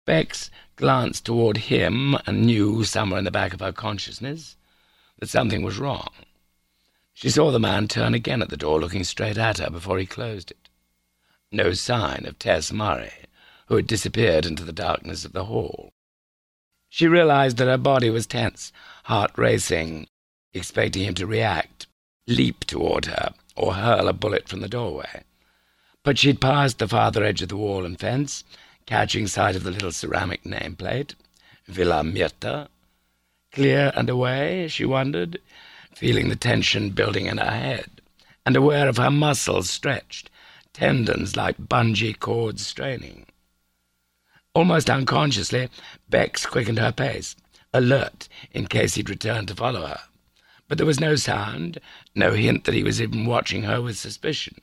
Bex glanced toward him and knew, somewhere in the back of her consciousness, that something was wrong. She saw the man turn again at the door, looking straight at her before he closed it. No sign of Tess Murray, who had disappeared into the darkness of the hall. She realized that her body was tense, heart racing, expecting him to react, leap toward her, or hurl a bullet from the doorway. But she'd passed the farther edge of the wall and fence, catching sight of the little ceramic nameplate, Villa Mirta. Clear and away, she wondered, feeling the tension building in her head, and aware of her muscles stretched, tendons like bungee cords straining. Almost unconsciously, Bex quickened her pace, alert in case he'd return to follow her. But there was no sound, no hint that he was even watching her with suspicion.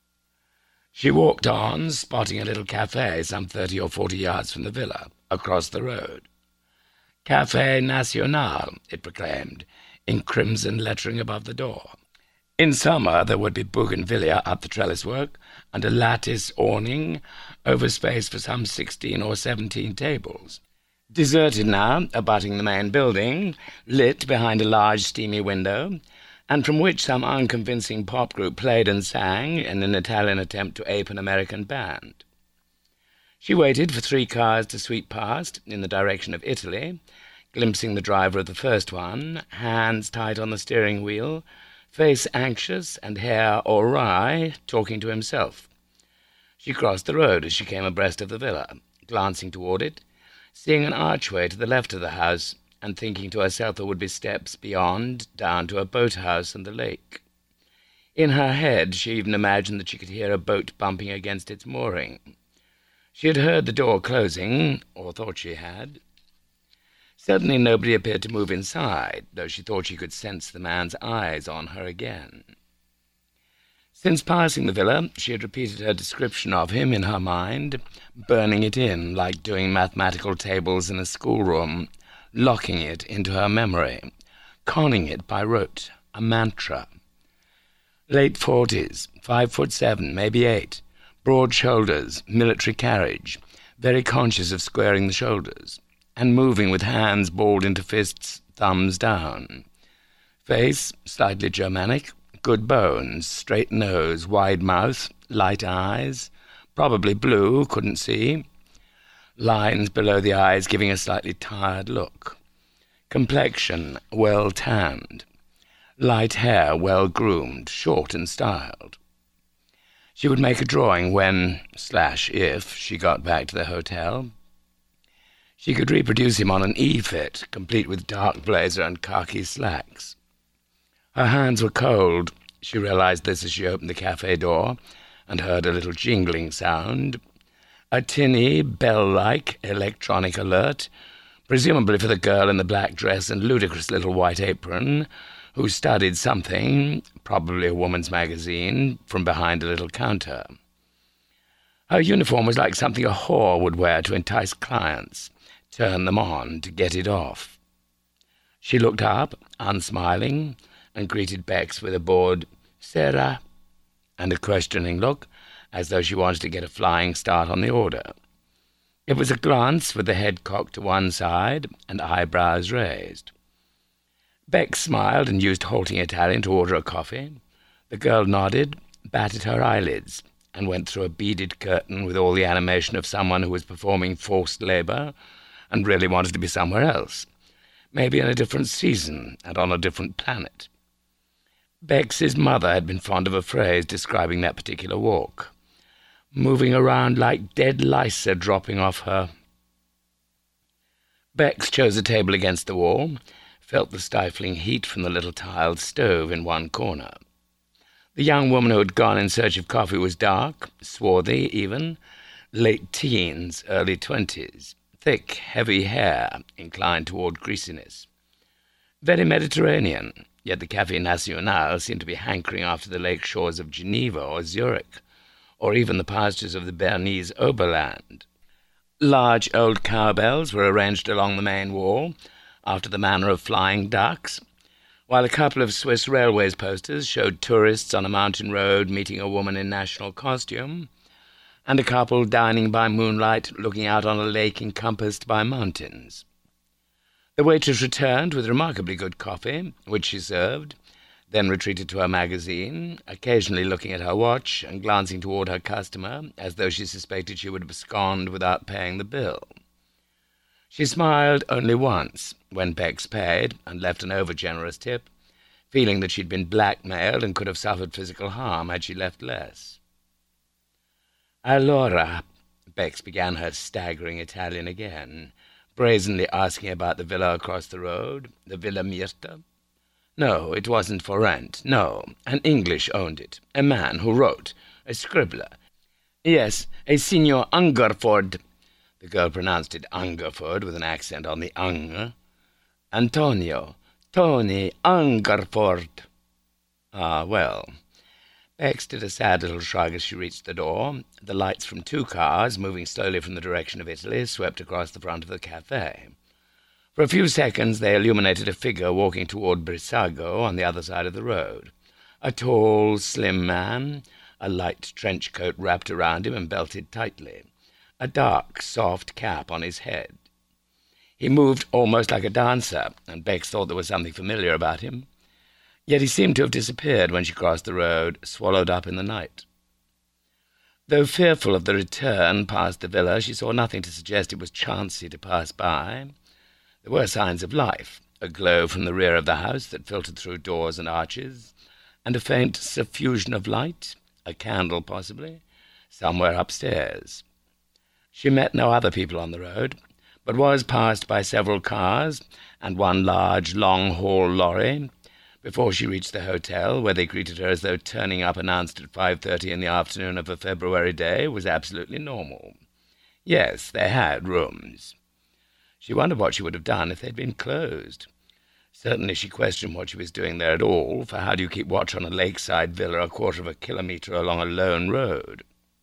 She walked on, spotting a little café some 30 or 40 yards from the villa, across the road. Café National, it proclaimed, in crimson lettering above the door. In summer there would be bougainvillea up the trellis-work, and a lattice awning over space for some 16 or 17 tables. Deserted now, abutting the main building, lit behind a large steamy window, and from which some unconvincing pop group played and sang in an Italian attempt to ape an American band. She waited for 3 cars to sweep past, in the direction of Italy, glimpsing the driver of the first one, hands tight on the steering wheel, face anxious and hair awry, talking to himself. She crossed the road as she came abreast of the villa, glancing toward it, seeing an archway to the left of the house, and thinking to herself there would be steps beyond, down to a boathouse and the lake. In her head she even imagined that she could hear a boat bumping against its mooring. She had heard the door closing, or thought she had. Certainly nobody appeared to move inside, though she thought she could sense the man's eyes on her again. Since passing the villa, she had repeated her description of him in her mind, burning it in like doing mathematical tables in a schoolroom, locking it into her memory, conning it by rote, a mantra. Late 40s, 5'7", maybe 8, broad shoulders, military carriage, very conscious of squaring the shoulders, and moving with hands balled into fists, thumbs down. Face, slightly Germanic, good bones, straight nose, wide mouth, light eyes, probably blue, couldn't see. Lines below the eyes giving a slightly tired look. Complexion, well tanned. Light hair, well groomed, short and styled. She would make a drawing when/if she got back to the hotel. She could reproduce him on an E-fit, complete with dark blazer and khaki slacks. Her hands were cold. She realized this as she opened the cafe door and heard a little jingling sound. A tinny, bell-like electronic alert, presumably for the girl in the black dress and ludicrous little white apron, who studied something, probably a woman's magazine, from behind a little counter. Her uniform was like something a whore would wear to entice clients, turn them on, to get it off. She looked up, unsmiling, and greeted Bex with a bored "Sarah," and a questioning look, as though she wanted to get a flying start on the order. It was a glance with the head cocked to one side and eyebrows raised. Bex smiled and used halting Italian to order a coffee. The girl nodded, batted her eyelids, and went through a beaded curtain with all the animation of someone who was performing forced labour and really wanted to be somewhere else, maybe in a different season and on a different planet. Bex's mother had been fond of a phrase describing that particular walk. Moving around like dead lice are dropping off her. Bex chose a table against the wall, felt the stifling heat from the little tiled stove in one corner. The young woman who had gone in search of coffee was dark, swarthy even, late teens, early 20s, thick, heavy hair, inclined toward greasiness. Very Mediterranean, yet the Café National seemed to be hankering after the lake shores of Geneva or Zurich, or even the pastures of the Bernese Oberland. Large old cowbells were arranged along the main wall, after the manner of flying ducks, while a couple of Swiss Railways posters showed tourists on a mountain road meeting a woman in national costume, and a couple dining by moonlight, looking out on a lake encompassed by mountains. The waitress returned with remarkably good coffee, which she served, then retreated to her magazine, occasionally looking at her watch and glancing toward her customer, as though she suspected she would have absconded without paying the bill. She smiled only once, when Bex paid, and left an over-generous tip, feeling that she'd been blackmailed and could have suffered physical harm had she left less. "Allora," Bex began her staggering Italian again, brazenly asking about the villa across the road, the Villa Mirta. No, it wasn't for rent. No, an English owned it. A man who wrote. A scribbler. Yes, a Signor Hungerford. The girl pronounced it Hungerford with an accent on the ung. Antonio. Tony Hungerford. Ah, well. Bex did a sad little shrug as she reached the door. The lights from 2 cars, moving slowly from the direction of Italy, swept across the front of the café. For a few seconds they illuminated a figure walking toward Brissago on the other side of the road. A tall, slim man, a light trench coat wrapped around him and belted tightly, a dark, soft cap on his head. He moved almost like a dancer, and Bex thought there was something familiar about him. Yet he seemed to have disappeared when she crossed the road, swallowed up in the night. Though fearful of the return past the villa, she saw nothing to suggest it was chancy to pass by. There were signs of life, a glow from the rear of the house that filtered through doors and arches, and a faint suffusion of light, a candle possibly, somewhere upstairs. She met no other people on the road, but was passed by several cars and one large, long-haul lorry before she reached the hotel, where they greeted her as though turning up announced at 5:30 in the afternoon of a February day was absolutely normal. Yes, they had rooms. She wondered what she would have done if they'd been closed. Certainly she questioned what she was doing there at all, for how do you keep watch on a lakeside villa a quarter of a kilometre along a lone road?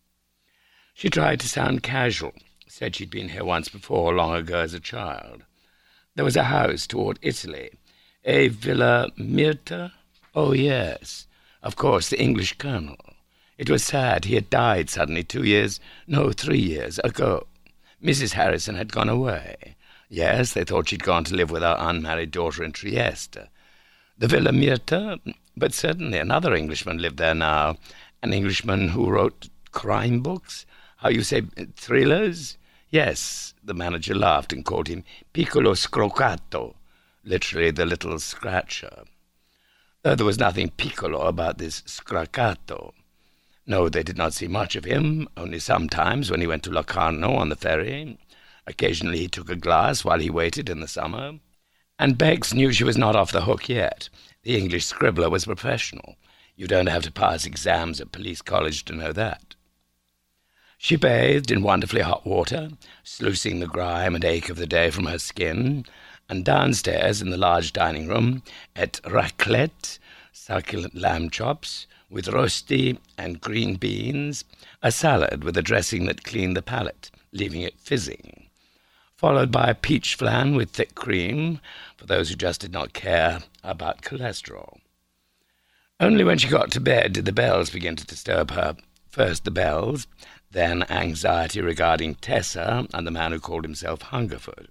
She tried to sound casual, said she'd been here once before, long ago as a child. There was a house toward Italy, a Villa Mirta? Oh, yes, of course, the English colonel. It was sad, he had died suddenly 3 years ago. Mrs. Harrison had gone away. Yes, they thought she'd gone to live with her unmarried daughter in Trieste. The Villa Mirta? But certainly another Englishman lived there now. An Englishman who wrote crime books? How you say, thrillers? Yes, the manager laughed and called him Piccolo Scroccato, literally the little scratcher. Though there was nothing piccolo about this Scroccato. No, they did not see much of him, only sometimes when he went to Locarno on the ferry. Occasionally he took a glass while he waited in the summer. And Bex knew she was not off the hook yet. The English scribbler was professional. You don't have to pass exams at police college to know that. She bathed in wonderfully hot water, sluicing the grime and ache of the day from her skin, and downstairs in the large dining room ate raclette, succulent lamb chops, with rosti and green beans, a salad with a dressing that cleaned the palate, leaving it fizzing, followed by a peach flan with thick cream, for those who just did not care about cholesterol. Only when she got to bed did the bells begin to disturb her. First the bells, then anxiety regarding Tessa and the man who called himself Hungerford.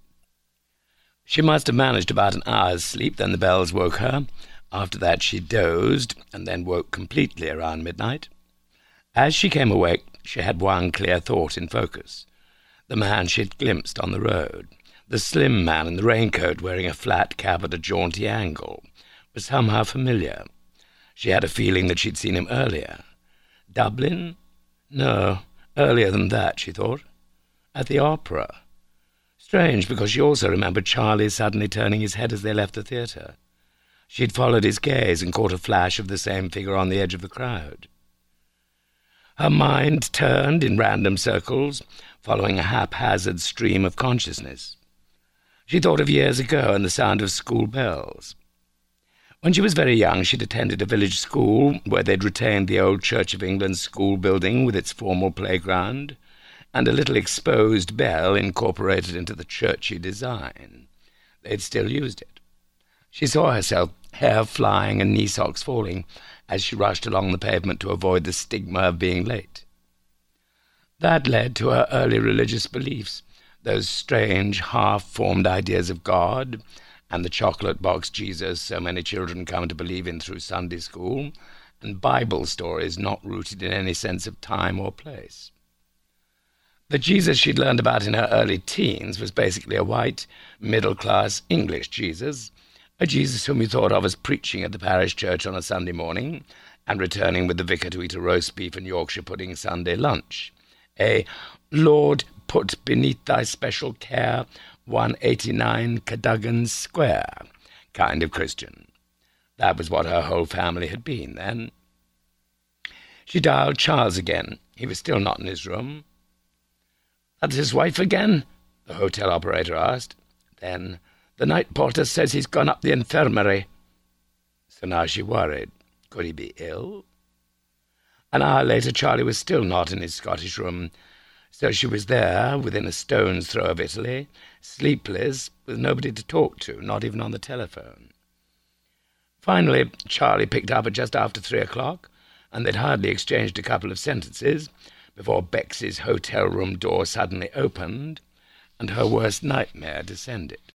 She must have managed about an hour's sleep, then the bells woke her. After that she dozed, and then woke completely around midnight. As she came awake, she had one clear thought in focus. The man she had glimpsed on the road, the slim man in the raincoat wearing a flat cap at a jaunty angle, was somehow familiar. She had a feeling that she'd seen him earlier. Dublin? No, earlier than that, she thought. At the opera. Strange, because she also remembered Charlie suddenly turning his head as they left the theatre. She'd followed his gaze and caught a flash of the same figure on the edge of the crowd. Her mind turned in random circles, following a haphazard stream of consciousness. She thought of years ago and the sound of school bells. When she was very young, she'd attended a village school where they'd retained the old Church of England school building with its formal playground, and a little exposed bell incorporated into the churchy design. They'd still used it. She saw herself, hair flying and knee socks falling, as she rushed along the pavement to avoid the stigma of being late. That led to her early religious beliefs, those strange, half-formed ideas of God, and the chocolate box Jesus so many children come to believe in through Sunday school, and Bible stories not rooted in any sense of time or place. The Jesus she'd learned about in her early teens was basically a white, middle-class English Jesus, a Jesus whom you thought of as preaching at the parish church on a Sunday morning and returning with the vicar to eat a roast beef and Yorkshire pudding Sunday lunch. A Lord, put beneath thy special care 189 Cadogan Square kind of Christian. That was what her whole family had been then. She dialed Charles again. He was still not in his room. "That's his wife again?" the hotel operator asked. Then, "The night porter says he's gone up the infirmary." So now she worried. Could he be ill? An hour later, Charlie was still not in his Scottish room, so she was there, within a stone's throw of Italy, sleepless, with nobody to talk to, not even on the telephone. Finally, Charlie picked up at just after 3 o'clock, and they'd hardly exchanged a couple of sentences before Bexy's hotel room door suddenly opened, and her worst nightmare descended.